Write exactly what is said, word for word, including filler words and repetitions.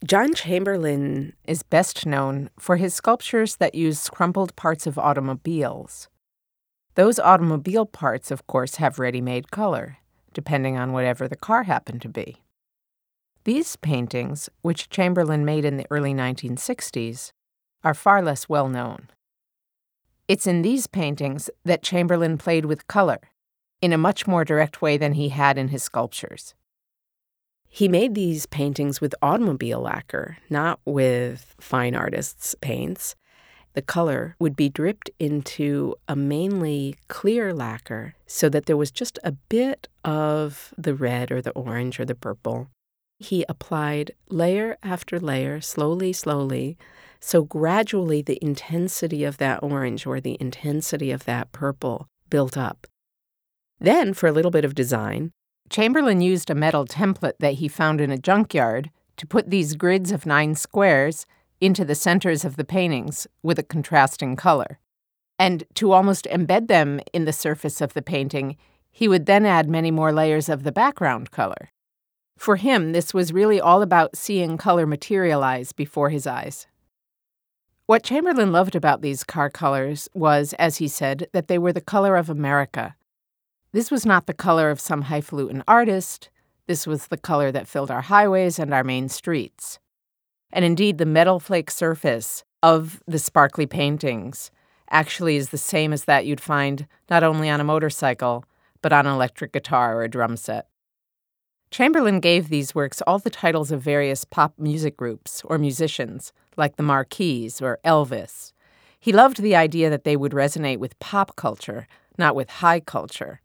John Chamberlain is best known for his sculptures that use crumpled parts of automobiles. Those automobile parts, of course, have ready-made color, depending on whatever the car happened to be. These paintings, which Chamberlain made in the early nineteen sixties, are far less well known. It's in these paintings that Chamberlain played with color, in a much more direct way than he had in his sculptures. He made these paintings with automobile lacquer, not with fine artists' paints. The color would be dripped into a mainly clear lacquer so that there was just a bit of the red or the orange or the purple. He applied layer after layer, slowly, slowly, so gradually the intensity of that orange or the intensity of that purple built up. Then, for a little bit of design, Chamberlain used a metal template that he found in a junkyard to put these grids of nine squares into the centers of the paintings with a contrasting color. And to almost embed them in the surface of the painting, he would then add many more layers of the background color. For him, this was really all about seeing color materialize before his eyes. What Chamberlain loved about these car colors was, as he said, that they were the color of America. This was not the color of some highfalutin artist. This was the color that filled our highways and our main streets. And indeed, the metal flake surface of the sparkly paintings actually is the same as that you'd find not only on a motorcycle, but on an electric guitar or a drum set. Chamberlain gave these works all the titles of various pop music groups or musicians, like the Marquis or Elvis. He loved the idea that they would resonate with pop culture, not with high culture.